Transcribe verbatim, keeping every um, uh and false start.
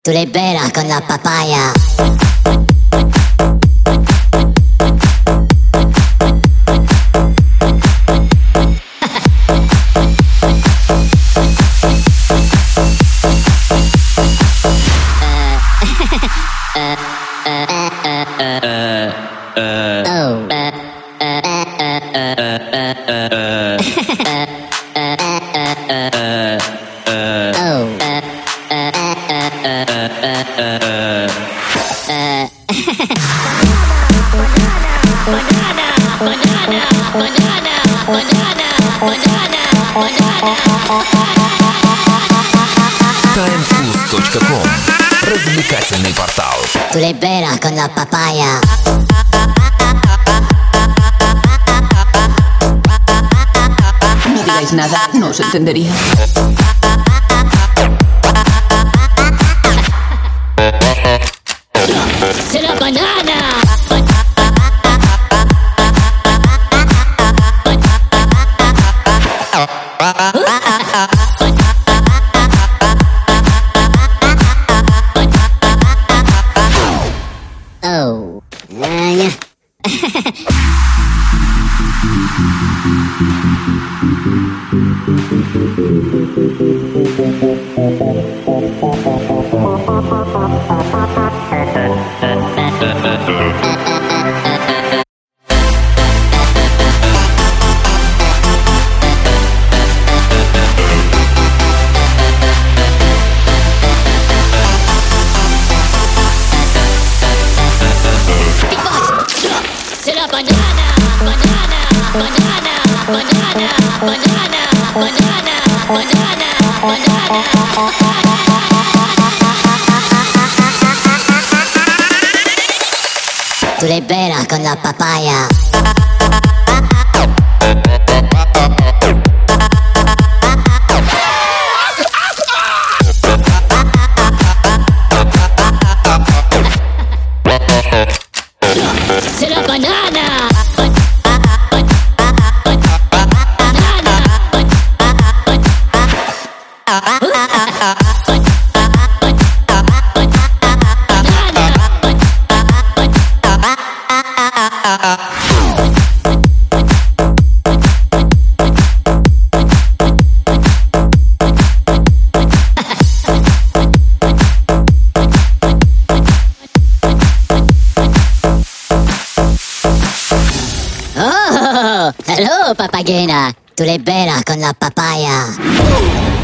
Tu libera con la papaya. таймфуз точка ком. Развлекательный портал. Tu libera con la papaya. No digáis nada, no os entendería. ¡Será banana! Oh, uh, yeah. Será banana, banana, banana, banana, banana, banana, banana, banana. Tu libera con la papaya. Será banana. Oh, hello papagena. Tu libera con la papaya.